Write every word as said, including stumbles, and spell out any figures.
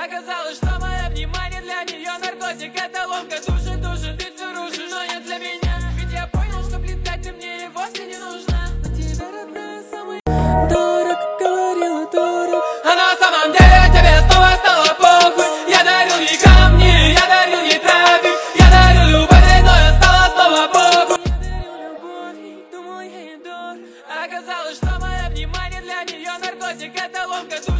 Оказалось, что мое внимание для нее наркотик. Это ломка, душит, душит, ты все рушишь, но не для меня. Ведь я понял, что летать ты мне и вовсе не нужна. Но тебе, родная, самый дорог, говорила дорог. А на самом деле тебе снова стало похуй. Я дарил ей камни, я дарил ей трафик. Я дарил любовь, но я стала снова похуй. Я дарил любовь, думал ей дорог. Оказалось, что мое внимание для нее наркотик. Это ломка,